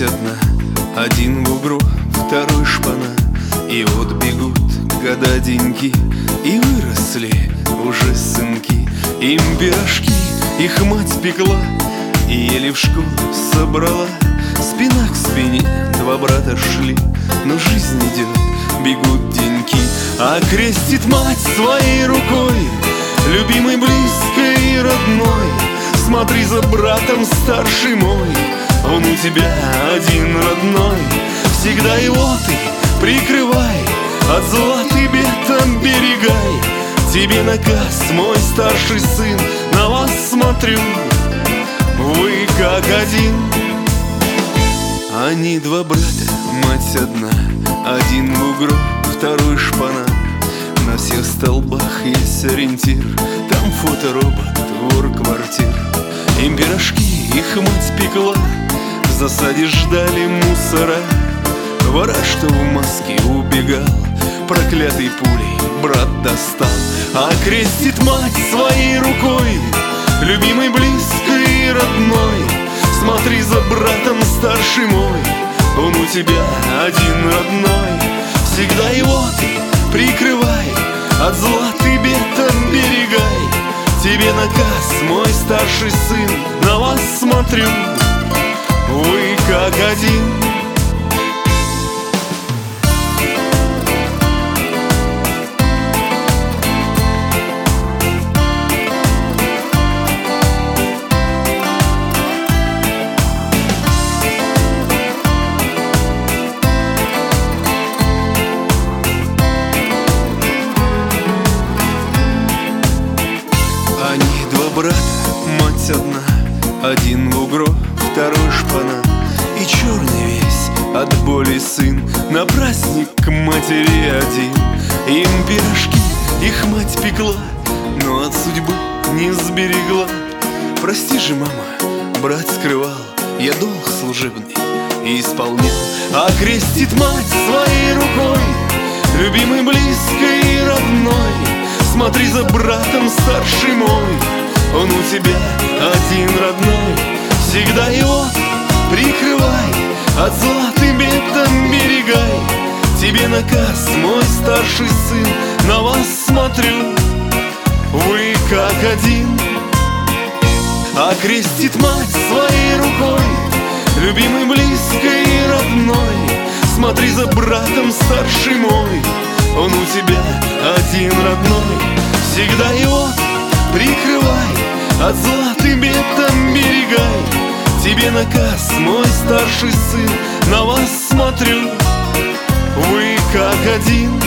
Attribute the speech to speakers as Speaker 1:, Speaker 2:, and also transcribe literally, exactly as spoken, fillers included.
Speaker 1: одна, один в угру, второй шпана. И вот бегут года деньки, и выросли уже сынки. Им пирожки их мать пекла, и еле в школу собрала. Спина к спине два брата шли, но жизнь идет, бегут деньки. А крестит мать своей рукой, любимой, близкой и родной. Смотри за братом, старший мой, он у тебя один родной. Всегда его ты прикрывай, от зла ты бед оберегай. Тебе наказ, мой старший сын, на вас смотрю, вы как один. Они два брата, мать одна, один в угру, второй шпана. На всех столбах есть ориентир, там фоторобот, вор квартир. Им пирожки их мать пекла, в засаде ждали мусора. Вора, что в маске убегал, проклятой пулей брат достал. А крестит мать своей рукой, любимой, близкой и родной. Смотри за братом, старший мой, он у тебя один родной. Всегда его ты прикрывай, от зла ты бед оберегай. Тебе наказ, мой старший сын, на вас смотрю, вы как один. Брат, мать одна, один в угру, второй шпана. И черный весь от боли сын, на праздник к матери один. Им пирожки их мать пекла, но от судьбы не сберегла. Прости же, мама, брат скрывал, я долг служебный и исполнял. А крестит мать своей рукой, любимой, близкой и родной. Смотри за братом, старший мой, он у тебя один родной. Всегда его прикрывай, от зла ты бед оберегай. Тебе наказ, мой старший сын, на вас смотрю, вы как один. А крестит мать своей рукой, любимой, близкой и родной. Смотри за братом, старший мой, он у тебя один родной. Всегда его прикрывай, от зла ты бед оберегай. Тебе наказ, мой старший сын, на вас смотрю, вы как один.